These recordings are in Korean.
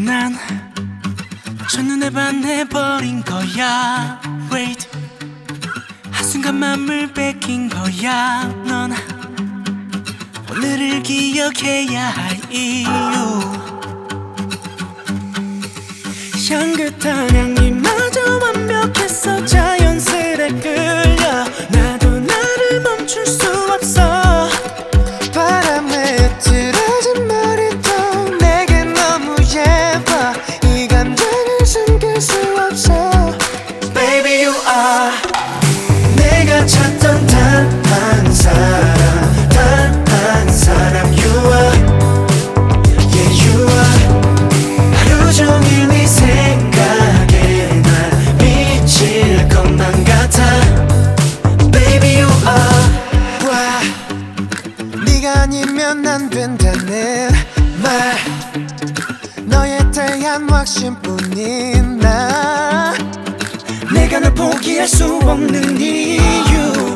난 첫눈에 반해버린 거야. Wait, 한순간 맘을 뺏긴 거야. 넌 오늘을 기억해야 할 이유. 향긋한 향기마저 완벽했어. 자연스레 끌려. 나도 나를 멈출 수 없어. 바람에 흐트러진 머리도 내게 너무 예뻐. 이 감정을 숨길 수 없어. Baby you are 내가 찾던 단 한 사람, 단 한 사람. You are, yeah you are. 하루 종일 네 생각에 날 미칠 것만 같아. Baby you are. 와, 네가 아니면 안 된다는 말, 너에 대한 확신뿐인 나. 내가 널 포기할 수 없는 이유.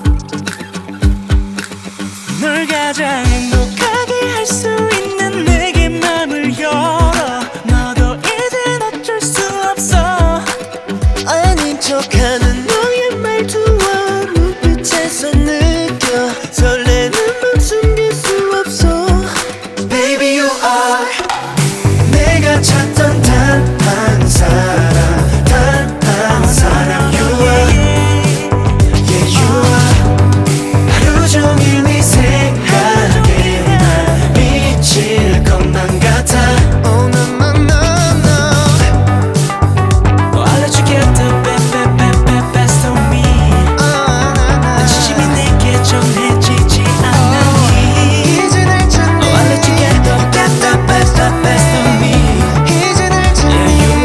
널 가장 행복하게 할 수 있는 내게 맘을 열어. 너도 이젠 어쩔 수 없어. 아닌 척하는 너의 말투와 눈빛에서 느껴. 설레는 맘 숨길 수 없어. Baby you are 내가 찾던 단 한 사람, 단 한 사람. You are, yeah you are. 하루 종일 네 생각에 날 미칠 것만 같아. Oh no no no no. Oh, I'll let you get the best of me. 난 진심이 내게 전해지지 않았니. 이제 날 찾니. Oh, I'll let you get the best of me. 이제 날 찾니.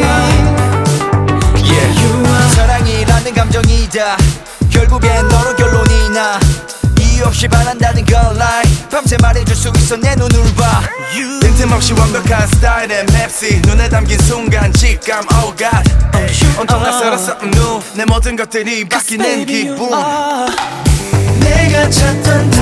Yeah you are. 사랑이라는 감정이다. 결국엔 너로 결론이 나. 이유 없이 반한다는 건 lie. 밤새 말해줄 수 있어 내 눈을 봐. 빈틈없이 완벽한 스타일의 맵시. 눈에 담긴 순간 직감 oh god. 온통 낯설었어 내 모든 것들이 바뀌는 Baby, you 기분. are 내가 찾던